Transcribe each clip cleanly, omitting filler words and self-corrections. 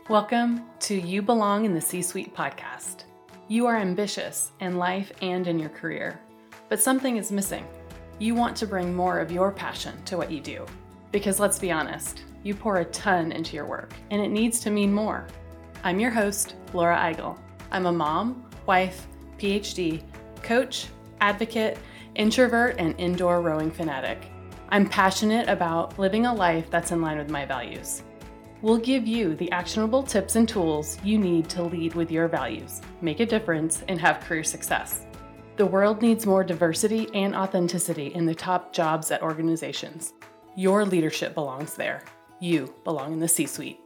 Welcome to You Belong in the C-Suite podcast. You are ambitious in life and in your career, but something is missing. You want to bring more of your passion to what you do. Because let's be honest, you pour a ton into your work, and it needs to mean more. I'm your host, Laura Eigel. I'm a mom, wife, PhD, coach, advocate, introvert, and indoor rowing fanatic. I'm passionate about living a life that's in line with my values. We'll give you the actionable tips and tools you need to lead with your values, make a difference, and have career success. The world needs more diversity and authenticity in the top jobs at organizations. Your leadership belongs there. You belong in the C-Suite.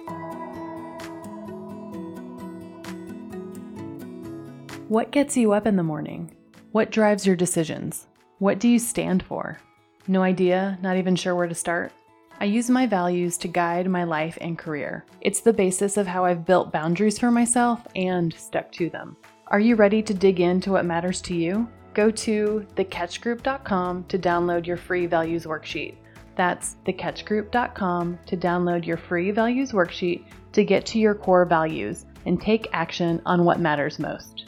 What gets you up in the morning? What drives your decisions? What do you stand for? No idea, not even sure where to start? I use my values to guide my life and career. It's the basis of how I've built boundaries for myself and stuck to them. Are you ready to dig into what matters to you? Go to thecatchgroup.com to download your free values worksheet. That's thecatchgroup.com to download your free values worksheet to get to your core values and take action on what matters most.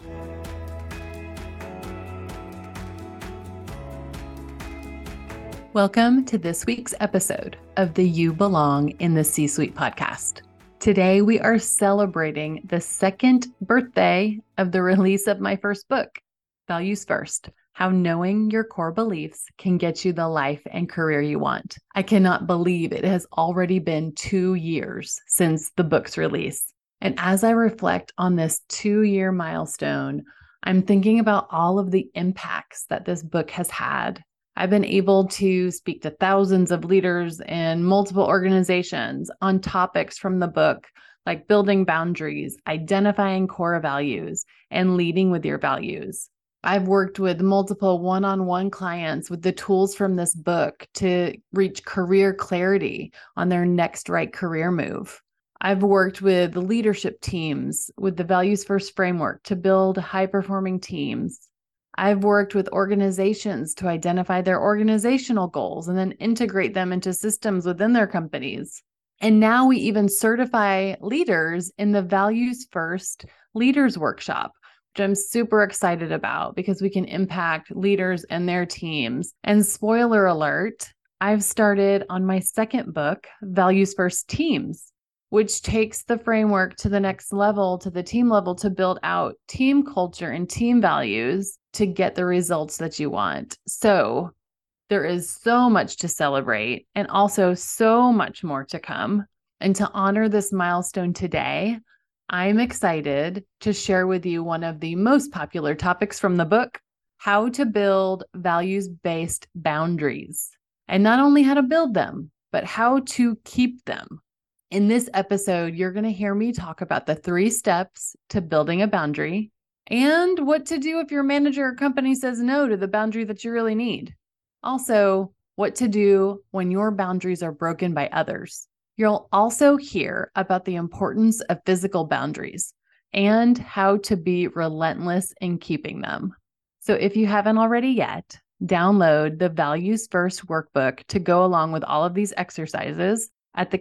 Welcome to this week's episode of the You Belong in the C-Suite podcast. Today we are celebrating the second birthday of the release of my first book, Values First: How Knowing Your Core Beliefs Can Get You the Life and Career You Want. I cannot believe it has already been 2 years since the book's release. And as I reflect on this 2-year milestone, I'm thinking about all of the impacts that this book has had. I've been able to speak to thousands of leaders in multiple organizations on topics from the book, like building boundaries, identifying core values, and leading with your values. I've worked with multiple one-on-one clients with the tools from this book to reach career clarity on their next right career move. I've worked with leadership teams with the Values First framework to build high-performing teams. I've worked with organizations to identify their organizational goals and then integrate them into systems within their companies. And now we even certify leaders in the Values First Leaders Workshop, which I'm super excited about because we can impact leaders and their teams. And spoiler alert, I've started on my second book, Values First Teams, which takes the framework to the next level, to the team level, to build out team culture and team values to get the results that you want. So there is so much to celebrate and also so much more to come. And to honor this milestone today, I'm excited to share with you one of the most popular topics from the book, how to build values-based boundaries. And not only how to build them, but how to keep them. In this episode, you're going to hear me talk about the 3 steps to building a boundary and what to do if your manager or company says no to the boundary that you really need. Also, what to do when your boundaries are broken by others. You'll also hear about the importance of physical boundaries and how to be relentless in keeping them. So if you haven't already yet, download the Values First workbook to go along with all of these exercises at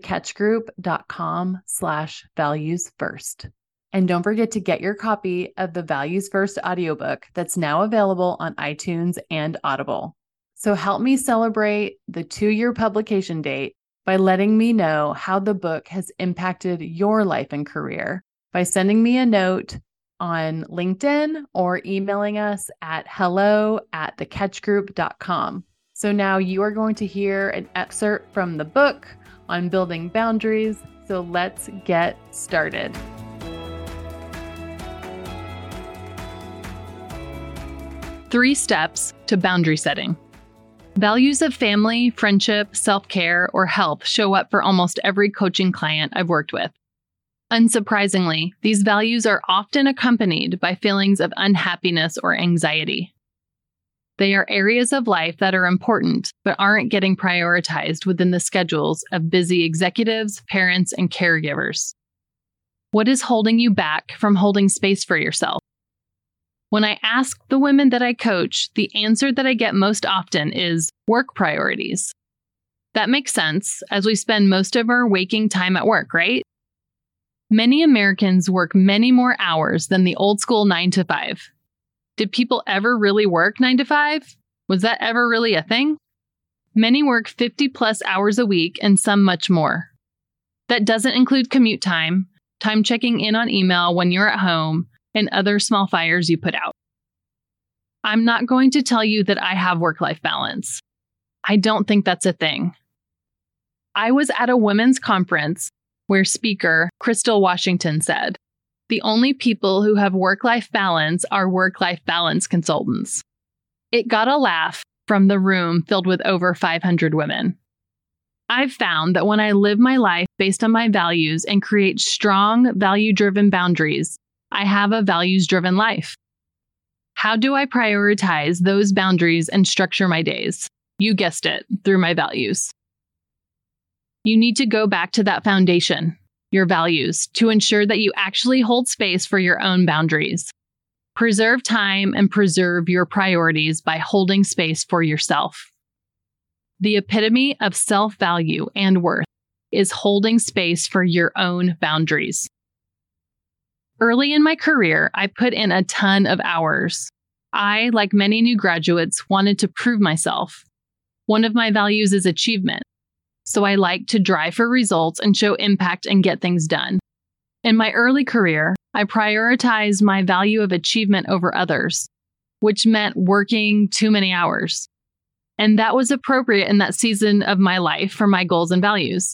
thecatchgroup.com/valuesfirst. And don't forget to get your copy of the Values First audiobook that's now available on iTunes and Audible. So help me celebrate the 2-year publication date by letting me know how the book has impacted your life and career by sending me a note on LinkedIn or emailing us at hello@thecatchgroup.com. So now you are going to hear an excerpt from the book on building boundaries. So let's get started. 3 steps to boundary setting. Values of family, friendship, self-care, or health show up for almost every coaching client I've worked with. Unsurprisingly, these values are often accompanied by feelings of unhappiness or anxiety. They are areas of life that are important, but aren't getting prioritized within the schedules of busy executives, parents, and caregivers. What is holding you back from holding space for yourself? When I ask the women that I coach, the answer that I get most often is work priorities. That makes sense, as we spend most of our waking time at work, right? Many Americans work many more hours than the old school 9 to 5. Did people ever really work 9 to 5? Was that ever really a thing? Many work 50 plus hours a week and some much more. That doesn't include commute time checking in on email when you're at home, and other small fires you put out. I'm not going to tell you that I have work-life balance. I don't think that's a thing. I was at a women's conference where speaker Crystal Washington said, "The only people who have work-life balance are work-life balance consultants." It got a laugh from the room filled with over 500 women. I've found that when I live my life based on my values and create strong, value-driven boundaries, I have a values-driven life. How do I prioritize those boundaries and structure my days? You guessed it, through my values. You need to go back to that foundation, your values, to ensure that you actually hold space for your own boundaries. Preserve time and preserve your priorities by holding space for yourself. The epitome of self-value and worth is holding space for your own boundaries. Early in my career, I put in a ton of hours. I, like many new graduates, wanted to prove myself. One of my values is achievement. So I like to drive for results and show impact and get things done. In my early career, I prioritized my value of achievement over others, which meant working too many hours. And that was appropriate in that season of my life for my goals and values.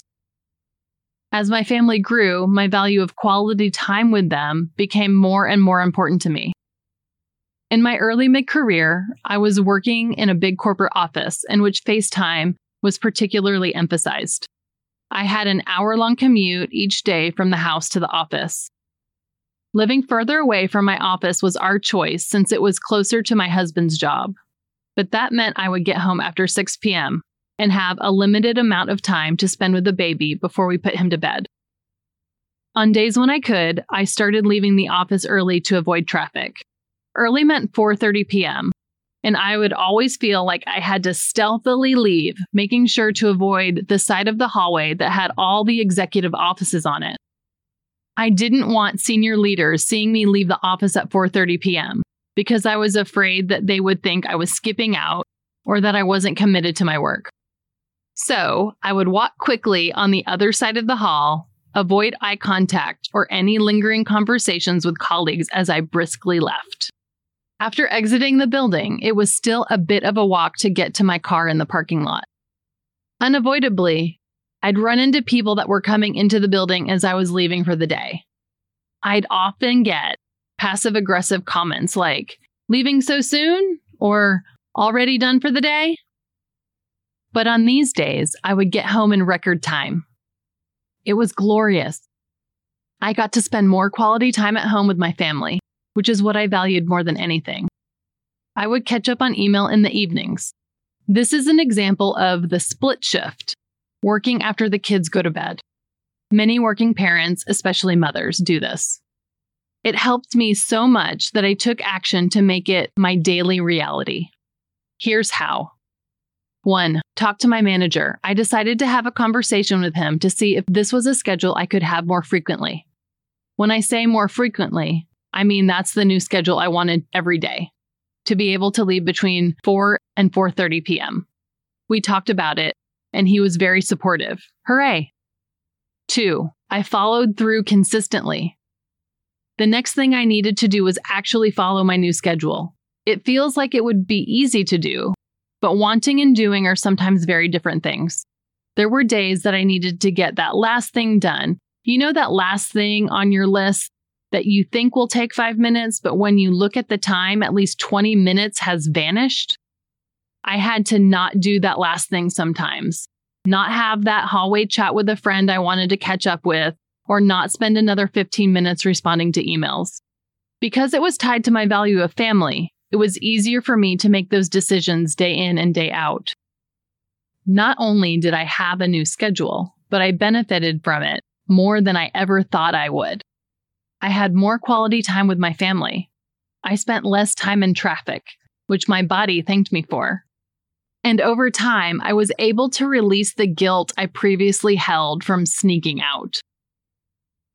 As my family grew, my value of quality time with them became more and more important to me. In my early mid-career, I was working in a big corporate office in which FaceTime was particularly emphasized. I had an hour-long commute each day from the house to the office. Living further away from my office was our choice since it was closer to my husband's job. But that meant I would get home after 6 p.m. and have a limited amount of time to spend with the baby before we put him to bed. On days when I could, I started leaving the office early to avoid traffic. Early meant 4:30 p.m., and I would always feel like I had to stealthily leave, making sure to avoid the side of the hallway that had all the executive offices on it. I didn't want senior leaders seeing me leave the office at 4:30 p.m. because I was afraid that they would think I was skipping out or that I wasn't committed to my work. So I would walk quickly on the other side of the hall, avoid eye contact or any lingering conversations with colleagues as I briskly left. After exiting the building, it was still a bit of a walk to get to my car in the parking lot. Unavoidably, I'd run into people that were coming into the building as I was leaving for the day. I'd often get passive-aggressive comments like, "Leaving so soon?" or "Already done for the day?" But on these days, I would get home in record time. It was glorious. I got to spend more quality time at home with my family, which is what I valued more than anything. I would catch up on email in the evenings. This is an example of the split shift, working after the kids go to bed. Many working parents, especially mothers, do this. It helped me so much that I took action to make it my daily reality. Here's how. 1. Talk to my manager. I decided to have a conversation with him to see if this was a schedule I could have more frequently. When I say more frequently, I mean that's the new schedule I wanted every day, to be able to leave between 4 and 4:30 p.m. We talked about it, and he was very supportive. Hooray! 2. I followed through consistently. The next thing I needed to do was actually follow my new schedule. It feels like it would be easy to do, but wanting and doing are sometimes very different things. There were days that I needed to get that last thing done. You know that last thing on your list that you think will take 5 minutes, but when you look at the time, at least 20 minutes has vanished? I had to not do that last thing sometimes, not have that hallway chat with a friend I wanted to catch up with, or not spend another 15 minutes responding to emails. Because it was tied to my value of family, it was easier for me to make those decisions day in and day out. Not only did I have a new schedule, but I benefited from it more than I ever thought I would. I had more quality time with my family. I spent less time in traffic, which my body thanked me for. And over time, I was able to release the guilt I previously held from sneaking out.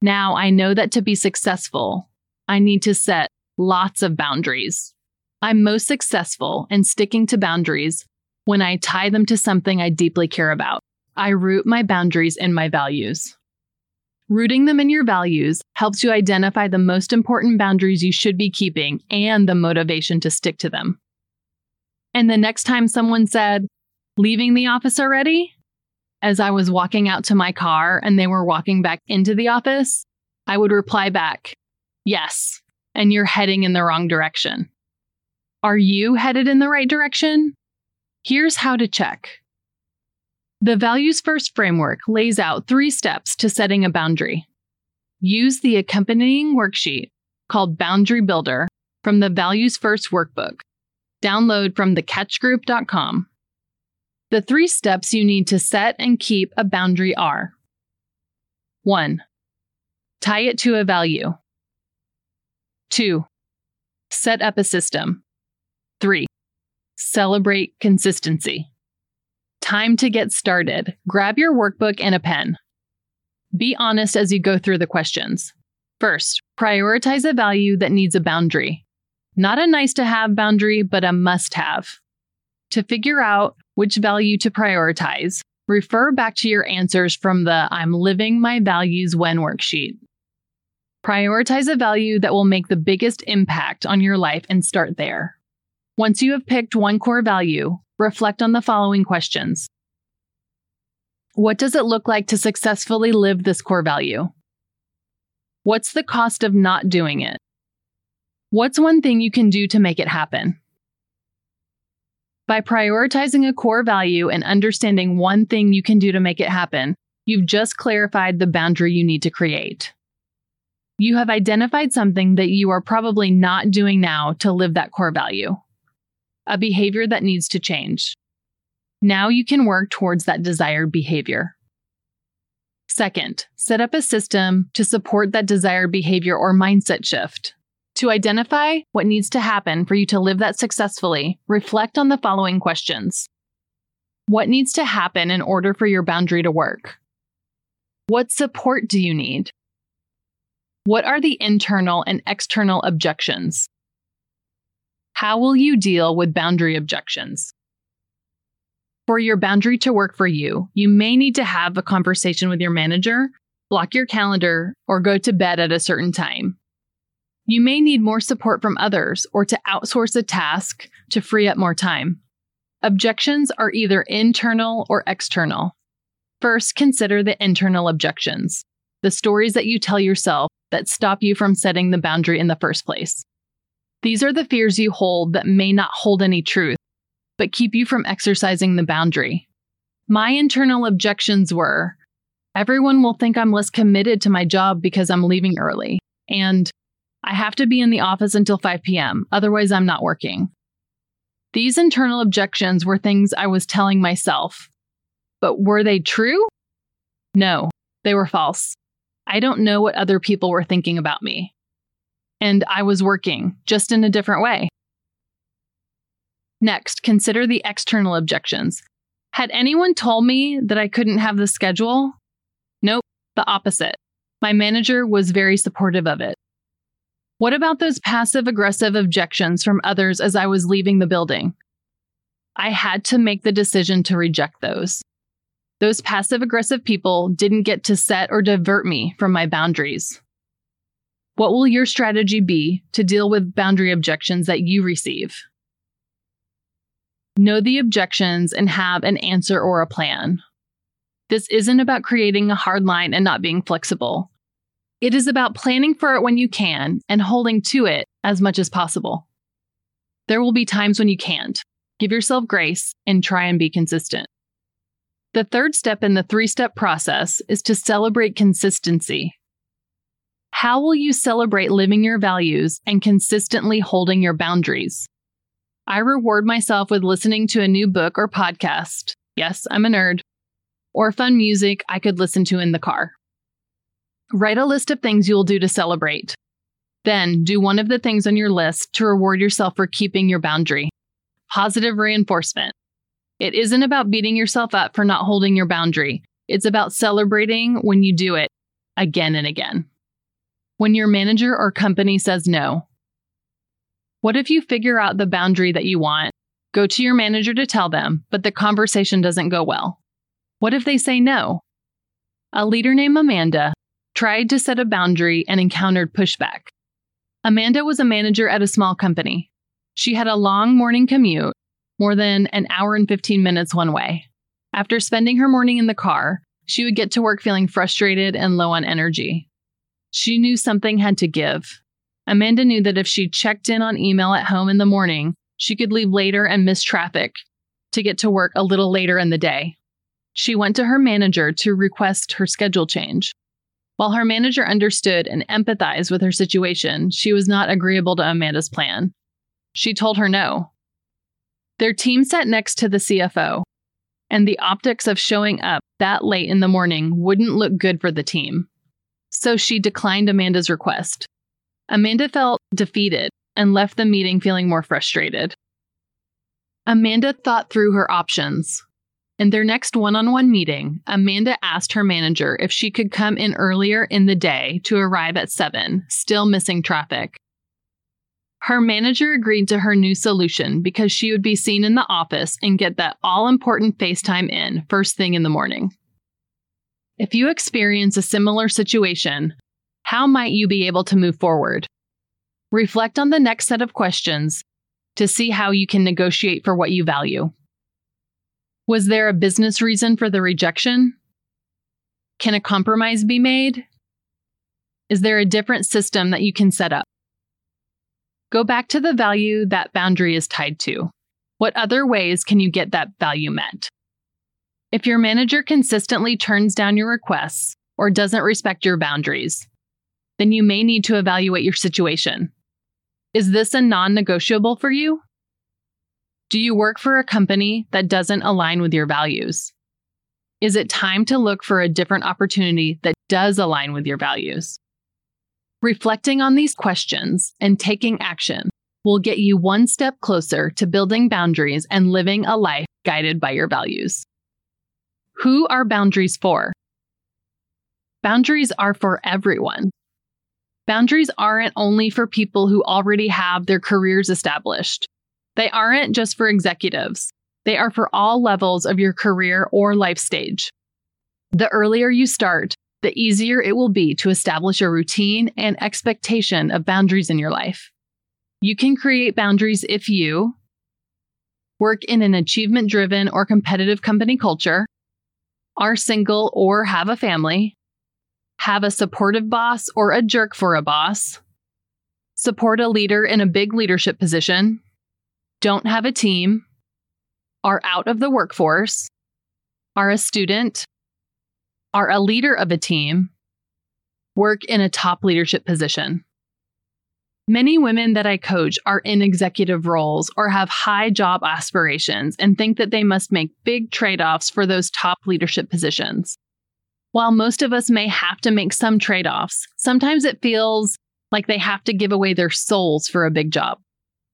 Now I know that to be successful, I need to set lots of boundaries. I'm most successful in sticking to boundaries when I tie them to something I deeply care about. I root my boundaries in my values. Rooting them in your values helps you identify the most important boundaries you should be keeping and the motivation to stick to them. And the next time someone said, "Leaving the office already?" as I was walking out to my car and they were walking back into the office, I would reply back, "Yes, and you're heading in the wrong direction." Are you headed in the right direction? Here's how to check. The Values First framework lays out 3 steps to setting a boundary. Use the accompanying worksheet called Boundary Builder from the Values First workbook. Download from thecatchgroup.com. The 3 steps you need to set and keep a boundary are: 1. Tie it to a value. 2. Set up a system. 3. Celebrate consistency. Time to get started. Grab your workbook and a pen. Be honest as you go through the questions. First, prioritize a value that needs a boundary. Not a nice-to-have boundary, but a must-have. To figure out which value to prioritize, refer back to your answers from the I'm Living My Values When worksheet. Prioritize a value that will make the biggest impact on your life and start there. Once you have picked one core value, reflect on the following questions. What does it look like to successfully live this core value? What's the cost of not doing it? What's one thing you can do to make it happen? By prioritizing a core value and understanding one thing you can do to make it happen, you've just clarified the boundary you need to create. You have identified something that you are probably not doing now to live that core value, a behavior that needs to change. Now you can work towards that desired behavior. Second, set up a system to support that desired behavior or mindset shift. To identify what needs to happen for you to live that successfully, reflect on the following questions. What needs to happen in order for your boundary to work? What support do you need? What are the internal and external objections? How will you deal with boundary objections? For your boundary to work for you, you may need to have a conversation with your manager, block your calendar, or go to bed at a certain time. You may need more support from others or to outsource a task to free up more time. Objections are either internal or external. First, consider the internal objections, the stories that you tell yourself that stop you from setting the boundary in the first place. These are the fears you hold that may not hold any truth, but keep you from exercising the boundary. My internal objections were, everyone will think I'm less committed to my job because I'm leaving early, and I have to be in the office until 5 p.m., otherwise I'm not working. These internal objections were things I was telling myself. But were they true? No, they were false. I don't know what other people were thinking about me. And I was working, just in a different way. Next, consider the external objections. Had anyone told me that I couldn't have the schedule? Nope, the opposite. My manager was very supportive of it. What about those passive-aggressive objections from others as I was leaving the building? I had to make the decision to reject those. Those passive-aggressive people didn't get to set or divert me from my boundaries. What will your strategy be to deal with boundary objections that you receive? Know the objections and have an answer or a plan. This isn't about creating a hard line and not being flexible. It is about planning for it when you can and holding to it as much as possible. There will be times when you can't. Give yourself grace and try and be consistent. The third step in the 3-step process is to celebrate consistency. How will you celebrate living your values and consistently holding your boundaries? I reward myself with listening to a new book or podcast. Yes, I'm a nerd. Or fun music I could listen to in the car. Write a list of things you'll do to celebrate. Then do one of the things on your list to reward yourself for keeping your boundary. Positive reinforcement. It isn't about beating yourself up for not holding your boundary. It's about celebrating when you do it again and again. When your manager or company says no, what if you figure out the boundary that you want, go to your manager to tell them, but the conversation doesn't go well? What if they say no? A leader named Amanda tried to set a boundary and encountered pushback. Amanda was a manager at a small company. She had a long morning commute, more than an hour and 15 minutes one way. After spending her morning in the car, she would get to work feeling frustrated and low on energy. She knew something had to give. Amanda knew that if she checked in on email at home in the morning, she could leave later and miss traffic to get to work a little later in the day. She went to her manager to request her schedule change. While her manager understood and empathized with her situation, she was not agreeable to Amanda's plan. She told her no. Their team sat next to the CFO, and the optics of showing up that late in the morning wouldn't look good for the team. So she declined Amanda's request. Amanda felt defeated and left the meeting feeling more frustrated. Amanda thought through her options. In their next one-on-one meeting, Amanda asked her manager if she could come in earlier in the day to arrive at 7, still missing traffic. Her manager agreed to her new solution because she would be seen in the office and get that all-important FaceTime in first thing in the morning. If you experience a similar situation, how might you be able to move forward? Reflect on the next set of questions to see how you can negotiate for what you value. Was there a business reason for the rejection? Can a compromise be made? Is there a different system that you can set up? Go back to the value that boundary is tied to. What other ways can you get that value met? If your manager consistently turns down your requests or doesn't respect your boundaries, then you may need to evaluate your situation. Is this a non-negotiable for you? Do you work for a company that doesn't align with your values? Is it time to look for a different opportunity that does align with your values? Reflecting on these questions and taking action will get you one step closer to building boundaries and living a life guided by your values. Who are boundaries for? Boundaries are for everyone. Boundaries aren't only for people who already have their careers established. They aren't just for executives. They are for all levels of your career or life stage. The earlier you start, the easier it will be to establish a routine and expectation of boundaries in your life. You can create boundaries if you work in an achievement-driven or competitive company culture, are single or have a family, have a supportive boss or a jerk for a boss, support a leader in a big leadership position, don't have a team, are out of the workforce, are a student, are a leader of a team, work in a top leadership position. Many women that I coach are in executive roles or have high job aspirations and think that they must make big trade-offs for those top leadership positions. While most of us may have to make some trade-offs, sometimes it feels like they have to give away their souls for a big job.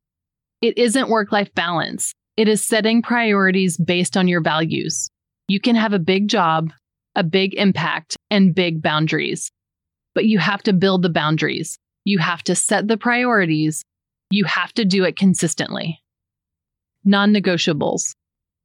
It isn't work-life balance. It is setting priorities based on your values. You can have a big job, a big impact, and big boundaries. But you have to build the boundaries. You have to set the priorities. You have to do it consistently. Non-negotiables.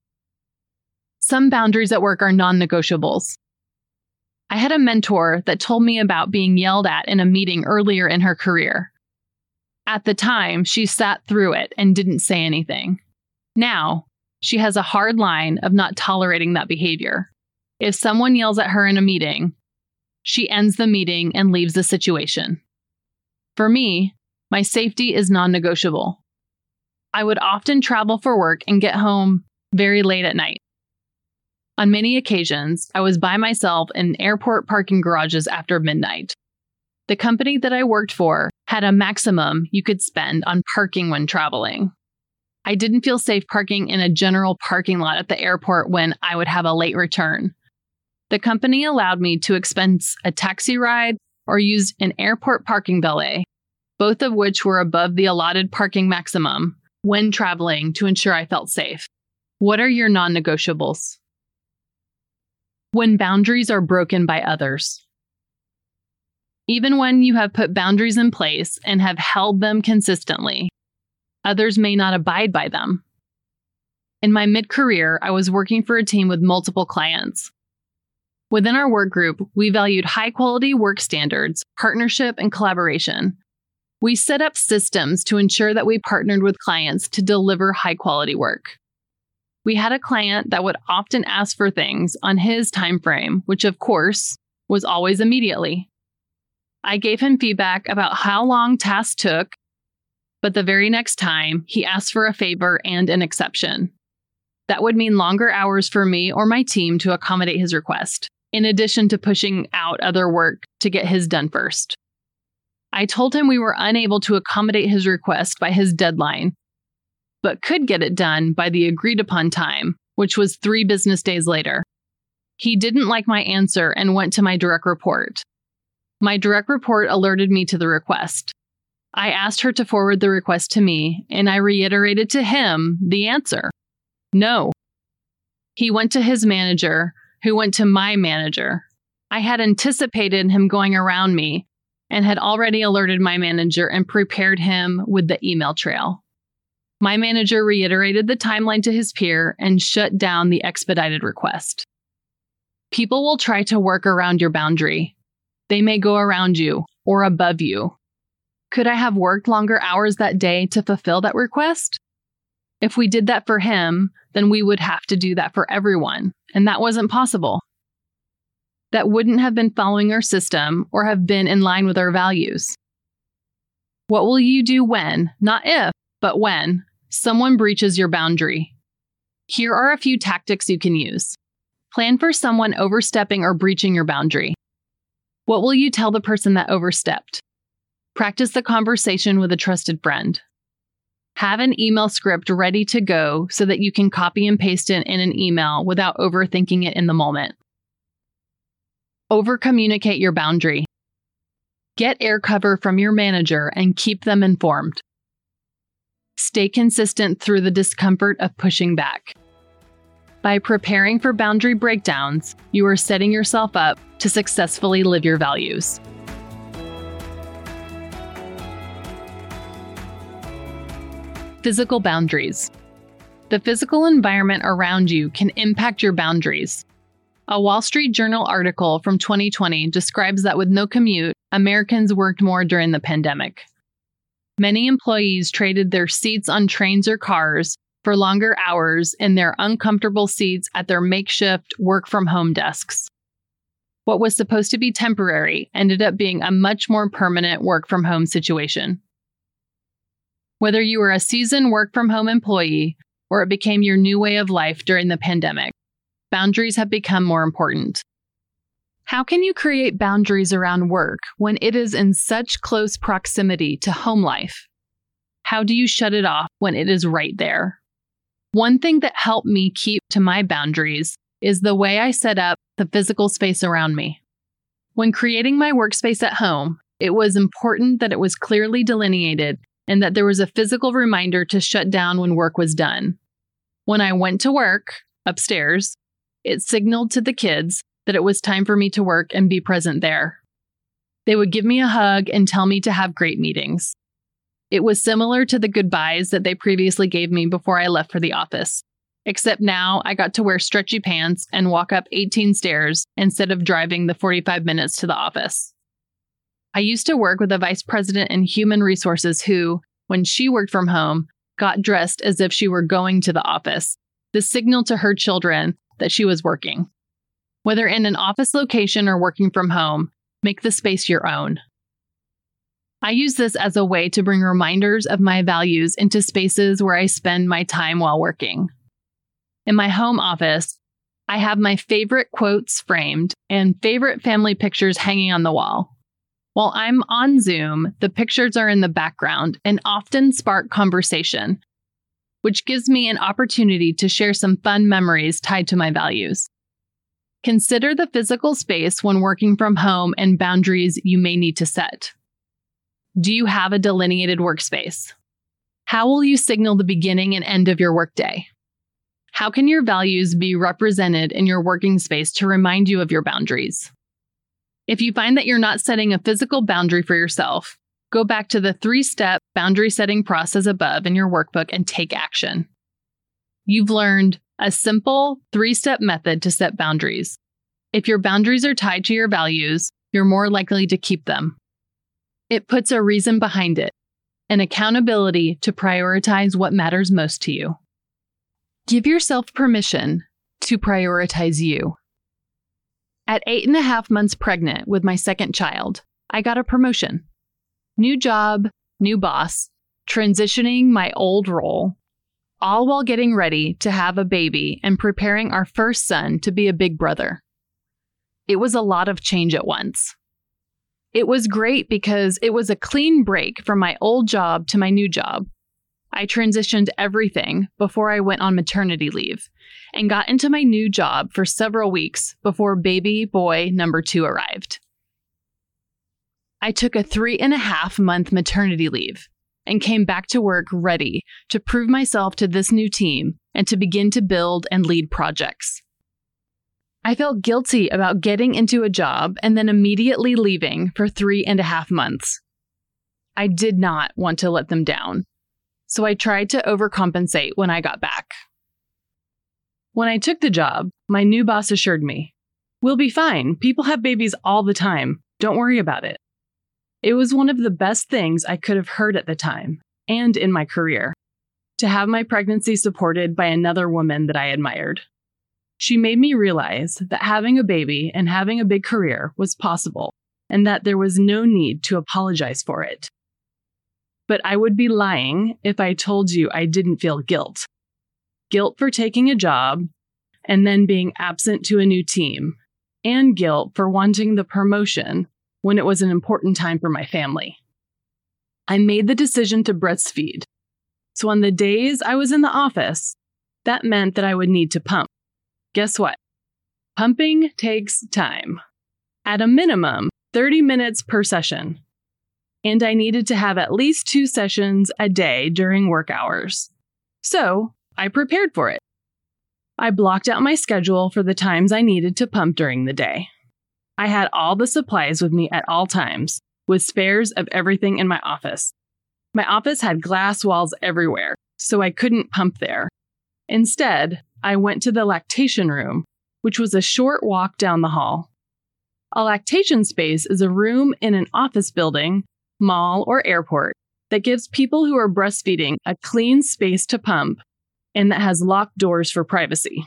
Some boundaries at work are non-negotiables. I had a mentor that told me about being yelled at in a meeting earlier in her career. At the time, she sat through it and didn't say anything. Now, she has a hard line of not tolerating that behavior. If someone yells at her in a meeting, she ends the meeting and leaves the situation. For me, my safety is non-negotiable. I would often travel for work and get home very late at night. On many occasions, I was by myself in airport parking garages after midnight. The company that I worked for had a maximum you could spend on parking when traveling. I didn't feel safe parking in a general parking lot at the airport when I would have a late return. The company allowed me to expense a taxi ride or use an airport parking valet, both of which were above the allotted parking maximum when traveling to ensure I felt safe. What are your non-negotiables? When boundaries are broken by others. Even when you have put boundaries in place and have held them consistently, others may not abide by them. In my mid-career, I was working for a team with multiple clients. Within our work group, we valued high-quality work standards, partnership, and collaboration. We set up systems to ensure that we partnered with clients to deliver high-quality work. We had a client that would often ask for things on his time frame, which of course was always immediately. I gave him feedback about how long tasks took, but the very next time he asked for a favor and an exception. That would mean longer hours for me or my team to accommodate his request, in addition to pushing out other work to get his done first. I told him we were unable to accommodate his request by his deadline, but could get it done by the agreed upon time, which was 3 business days later. He didn't like my answer and went to my direct report. My direct report alerted me to the request. I asked her to forward the request to me, and I reiterated to him the answer. No. He went to his manager, who went to my manager. I had anticipated him going around me and had already alerted my manager and prepared him with the email trail. My manager reiterated the timeline to his peer and shut down the expedited request. People will try to work around your boundary. They may go around you or above you. Could I have worked longer hours that day to fulfill that request? If we did that for him, then we would have to do that for everyone, and that wasn't possible. That wouldn't have been following our system or have been in line with our values. What will you do when, not if, but when, someone breaches your boundary? Here are a few tactics you can use. Plan for someone overstepping or breaching your boundary. What will you tell the person that overstepped? Practice the conversation with a trusted friend. Have an email script ready to go so that you can copy and paste it in an email without overthinking it in the moment. Over-communicate your boundary. Get air cover from your manager and keep them informed. Stay consistent through the discomfort of pushing back. By preparing for boundary breakdowns, you are setting yourself up to successfully live your values. Physical boundaries. The physical environment around you can impact your boundaries. A Wall Street Journal article from 2020 describes that with no commute, Americans worked more during the pandemic. Many employees traded their seats on trains or cars for longer hours in their uncomfortable seats at their makeshift work-from-home desks. What was supposed to be temporary ended up being a much more permanent work-from-home situation. Whether you were a seasoned work-from-home employee or it became your new way of life during the pandemic, boundaries have become more important. How can you create boundaries around work when it is in such close proximity to home life? How do you shut it off when it is right there? One thing that helped me keep to my boundaries is the way I set up the physical space around me. When creating my workspace at home, it was important that it was clearly delineated and that there was a physical reminder to shut down when work was done. When I went to work, upstairs, it signaled to the kids that it was time for me to work and be present there. They would give me a hug and tell me to have great meetings. It was similar to the goodbyes that they previously gave me before I left for the office, except now I got to wear stretchy pants and walk up 18 stairs instead of driving the 45 minutes to the office. I used to work with a vice president in human resources who, when she worked from home, got dressed as if she were going to the office, the signal to her children that she was working. Whether in an office location or working from home, make the space your own. I use this as a way to bring reminders of my values into spaces where I spend my time while working. In my home office, I have my favorite quotes framed and favorite family pictures hanging on the wall. While I'm on Zoom, the pictures are in the background and often spark conversation, which gives me an opportunity to share some fun memories tied to my values. Consider the physical space when working from home and boundaries you may need to set. Do you have a delineated workspace? How will you signal the beginning and end of your workday? How can your values be represented in your working space to remind you of your boundaries? If you find that you're not setting a physical boundary for yourself, go back to the 3-step boundary setting process above in your workbook and take action. You've learned a simple 3-step method to set boundaries. If your boundaries are tied to your values, you're more likely to keep them. It puts a reason behind it, an accountability to prioritize what matters most to you. Give yourself permission to prioritize you. At 8.5 months pregnant with my second child, I got a promotion. New job, new boss, transitioning my old role, all while getting ready to have a baby and preparing our first son to be a big brother. It was a lot of change at once. It was great because it was a clean break from my old job to my new job. I transitioned everything before I went on maternity leave and got into my new job for several weeks before baby boy number 2 arrived. I took a 3.5-month maternity leave and came back to work ready to prove myself to this new team and to begin to build and lead projects. I felt guilty about getting into a job and then immediately leaving for 3.5 months. I did not want to let them down, so I tried to overcompensate when I got back. When I took the job, my new boss assured me, "We'll be fine. People have babies all the time. Don't worry about it." It was one of the best things I could have heard at the time, and in my career, to have my pregnancy supported by another woman that I admired. She made me realize that having a baby and having a big career was possible, and that there was no need to apologize for it. But I would be lying if I told you I didn't feel guilt. Guilt for taking a job and then being absent to a new team, and guilt for wanting the promotion when it was an important time for my family. I made the decision to breastfeed. So on the days I was in the office, that meant that I would need to pump. Guess what? Pumping takes time. At a minimum, 30 minutes per session. And I needed to have at least 2 sessions a day during work hours. So I prepared for it. I blocked out my schedule for the times I needed to pump during the day. I had all the supplies with me at all times, with spares of everything in my office. My office had glass walls everywhere, so I couldn't pump there. Instead, I went to the lactation room, which was a short walk down the hall. A lactation space is a room in an office building, mall, or airport that gives people who are breastfeeding a clean space to pump and that has locked doors for privacy.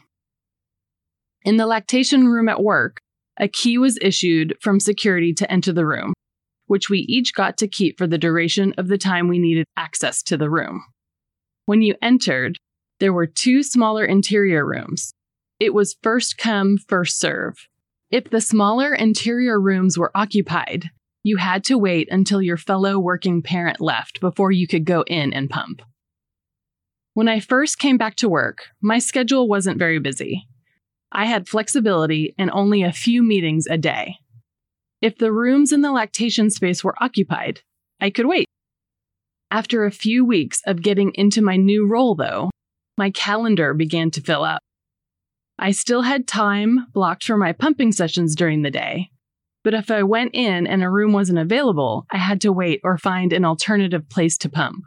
In the lactation room at work, a key was issued from security to enter the room, which we each got to keep for the duration of the time we needed access to the room. When you entered, there were 2 smaller interior rooms. It was first come, first serve. If the smaller interior rooms were occupied, you had to wait until your fellow working parent left before you could go in and pump. When I first came back to work, my schedule wasn't very busy. I had flexibility and only a few meetings a day. If the rooms in the lactation space were occupied, I could wait. After a few weeks of getting into my new role, though, my calendar began to fill up. I still had time blocked for my pumping sessions during the day, but if I went in and a room wasn't available, I had to wait or find an alternative place to pump.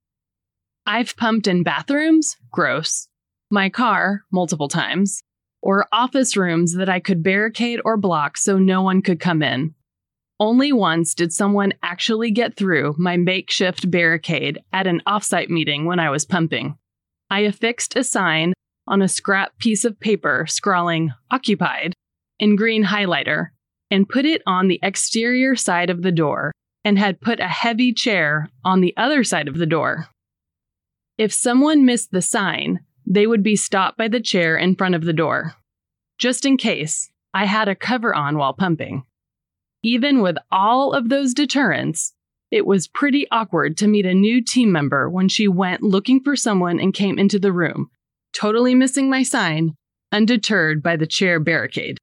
I've pumped in bathrooms, gross, my car, multiple times, or office rooms that I could barricade or block so no one could come in. Only once did someone actually get through my makeshift barricade at an offsite meeting when I was pumping. I affixed a sign on a scrap piece of paper scrawling "Occupied" in green highlighter and put it on the exterior side of the door and had put a heavy chair on the other side of the door. If someone missed the sign, they would be stopped by the chair in front of the door. Just in case, I had a cover on while pumping. Even with all of those deterrents, it was pretty awkward to meet a new team member when she went looking for someone and came into the room, totally missing my sign, undeterred by the chair barricade.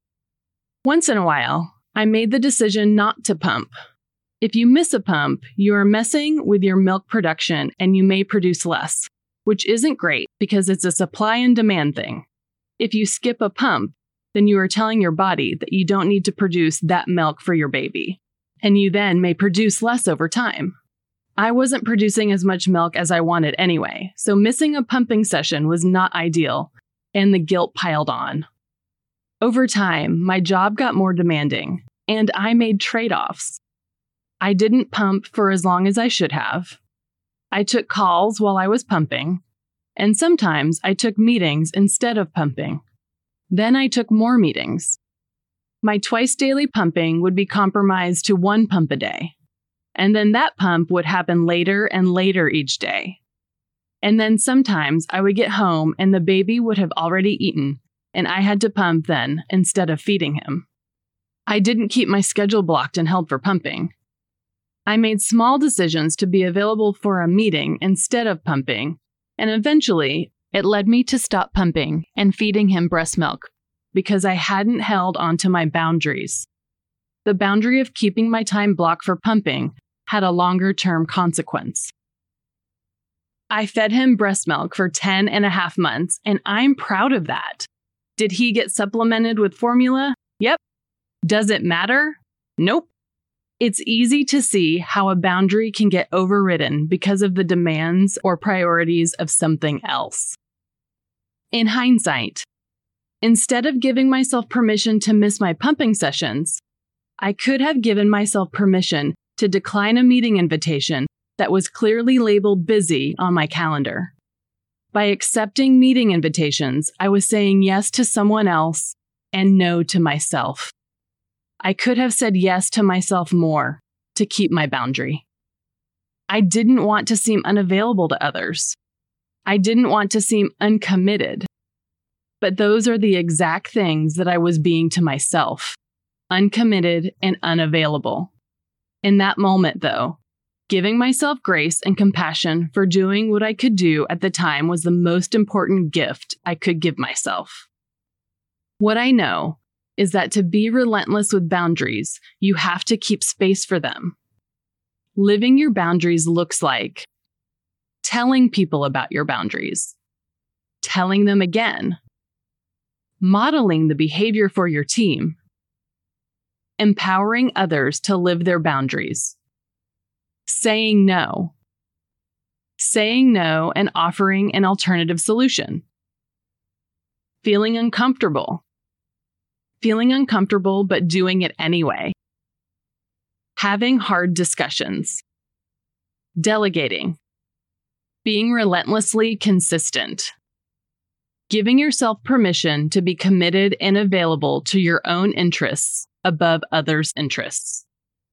Once in a while, I made the decision not to pump. If you miss a pump, you are messing with your milk production and you may produce less, which isn't great because it's a supply and demand thing. If you skip a pump, then you are telling your body that you don't need to produce that milk for your baby, and you then may produce less over time. I wasn't producing as much milk as I wanted anyway, so missing a pumping session was not ideal, and the guilt piled on. Over time, my job got more demanding, and I made trade-offs. I didn't pump for as long as I should have. I took calls while I was pumping, and sometimes I took meetings instead of pumping. Then I took more meetings. My twice-daily pumping would be compromised to 1 pump a day, and then that pump would happen later and later each day. And then sometimes I would get home and the baby would have already eaten, and I had to pump then instead of feeding him. I didn't keep my schedule blocked and held for pumping. I made small decisions to be available for a meeting instead of pumping, and eventually it led me to stop pumping and feeding him breast milk because I hadn't held onto my boundaries. The boundary of keeping my time blocked for pumping had a longer-term consequence. I fed him breast milk for 10.5 months, and I'm proud of that. Did he get supplemented with formula? Yep. Does it matter? Nope. It's easy to see how a boundary can get overridden because of the demands or priorities of something else. In hindsight, instead of giving myself permission to miss my pumping sessions, I could have given myself permission to decline a meeting invitation that was clearly labeled busy on my calendar. By accepting meeting invitations, I was saying yes to someone else and no to myself. I could have said yes to myself more to keep my boundary. I didn't want to seem unavailable to others. I didn't want to seem uncommitted. But those are the exact things that I was being to myself, uncommitted and unavailable. In that moment, though, giving myself grace and compassion for doing what I could do at the time was the most important gift I could give myself. What I know is that to be relentless with boundaries, you have to keep space for them. Living your boundaries looks like telling people about your boundaries, telling them again, modeling the behavior for your team, empowering others to live their boundaries, saying no and offering an alternative solution, feeling uncomfortable but doing it anyway, having hard discussions, delegating, being relentlessly consistent, giving yourself permission to be committed and available to your own interests above others' interests.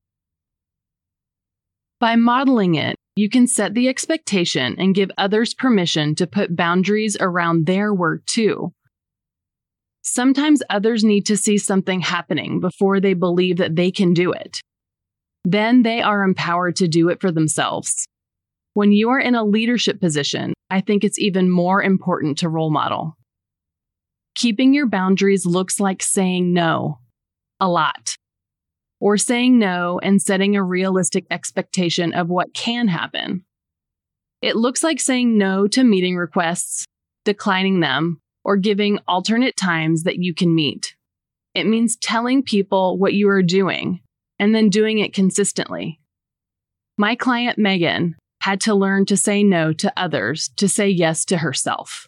By modeling it, you can set the expectation and give others permission to put boundaries around their work too. Sometimes others need to see something happening before they believe that they can do it. Then they are empowered to do it for themselves. When you are in a leadership position, I think it's even more important to role model. Keeping your boundaries looks like saying no a lot, or saying no and setting a realistic expectation of what can happen. It looks like saying no to meeting requests, declining them, or giving alternate times that you can meet. It means telling people what you are doing and then doing it consistently. My client, Megan, had to learn to say no to others to say yes to herself.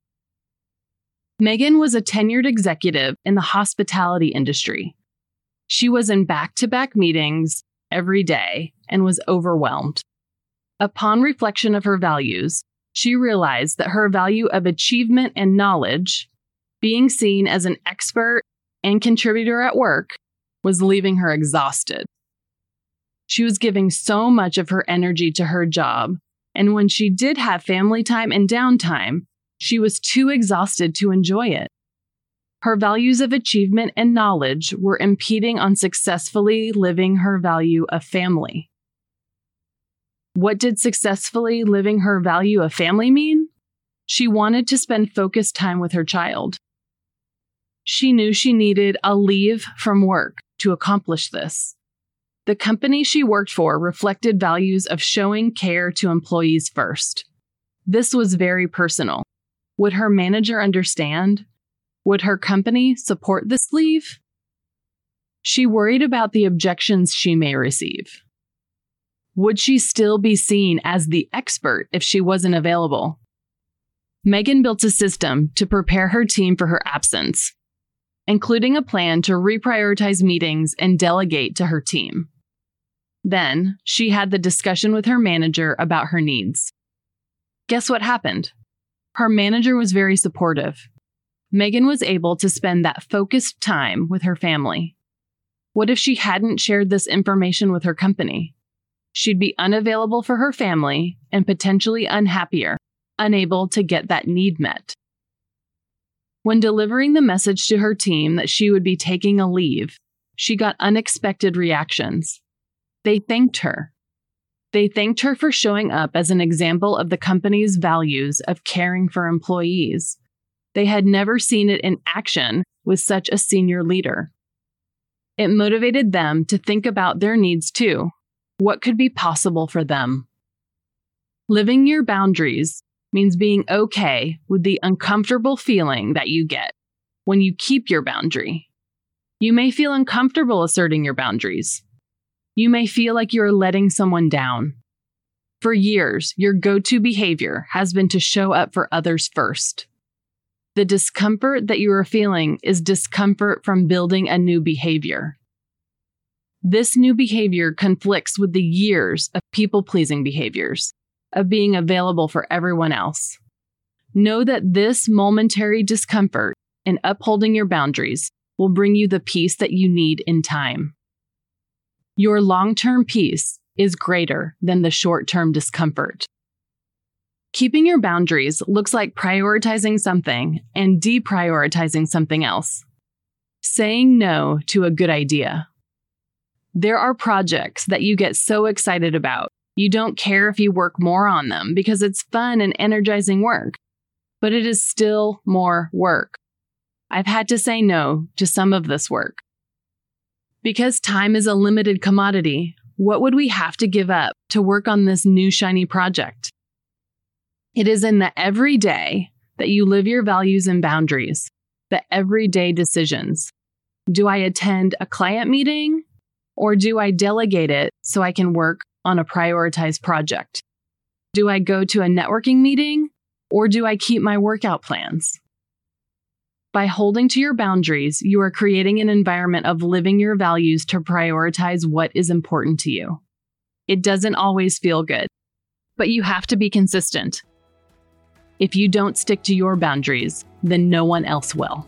Megan was a tenured executive in the hospitality industry. She was in back-to-back meetings every day and was overwhelmed. Upon reflection of her values, she realized that her value of achievement and knowledge, being seen as an expert and contributor at work, was leaving her exhausted. She was giving so much of her energy to her job, and when she did have family time and downtime, she was too exhausted to enjoy it. Her values of achievement and knowledge were impeding on successfully living her value of family. What did successfully living her value of family mean? She wanted to spend focused time with her child. She knew she needed a leave from work to accomplish this. The company she worked for reflected values of showing care to employees first. This was very personal. Would her manager understand? Would her company support this leave? She worried about the objections she may receive. Would she still be seen as the expert if she wasn't available? Megan built a system to prepare her team for her absence, including a plan to reprioritize meetings and delegate to her team. Then, she had the discussion with her manager about her needs. Guess what happened? Her manager was very supportive. Megan was able to spend that focused time with her family. What if she hadn't shared this information with her company? She'd be unavailable for her family and potentially unhappier, unable to get that need met. When delivering the message to her team that she would be taking a leave, she got unexpected reactions. They thanked her. They thanked her for showing up as an example of the company's values of caring for employees. They had never seen it in action with such a senior leader. It motivated them to think about their needs too. What could be possible for them? Living your boundaries means being okay with the uncomfortable feeling that you get when you keep your boundary. You may feel uncomfortable asserting your boundaries. You may feel like you're letting someone down. For years, your go-to behavior has been to show up for others first. The discomfort that you are feeling is discomfort from building a new behavior. This new behavior conflicts with the years of people-pleasing behaviors, of being available for everyone else. Know that this momentary discomfort in upholding your boundaries will bring you the peace that you need in time. Your long-term peace is greater than the short-term discomfort. Keeping your boundaries looks like prioritizing something and deprioritizing something else. Saying no to a good idea. There are projects that you get so excited about, you don't care if you work more on them because it's fun and energizing work, but it is still more work. I've had to say no to some of this work. Because time is a limited commodity, what would we have to give up to work on this new shiny project? It is in the everyday that you live your values and boundaries, the everyday decisions. Do I attend a client meeting? Or do I delegate it so I can work on a prioritized project? Do I go to a networking meeting? Or do I keep my workout plans? By holding to your boundaries, you are creating an environment of living your values to prioritize what is important to you. It doesn't always feel good, but you have to be consistent. If you don't stick to your boundaries, then no one else will.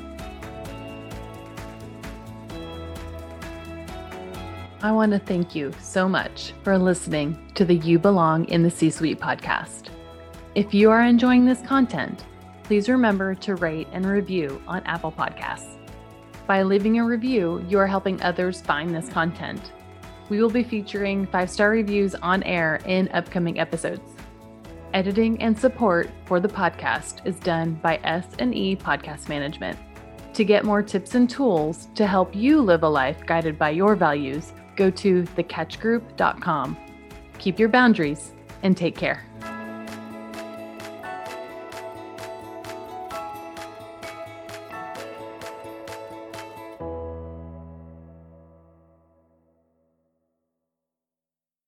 I want to thank you so much for listening to the You Belong in the C-Suite podcast. If you are enjoying this content, please remember to rate and review on Apple Podcasts. By leaving a review, you are helping others find this content. We will be featuring 5-star reviews on air in upcoming episodes. Editing and support for the podcast is done by S&E Podcast Management. To get more tips and tools to help you live a life guided by your values, go to thecatchgroup.com. Keep your boundaries and take care.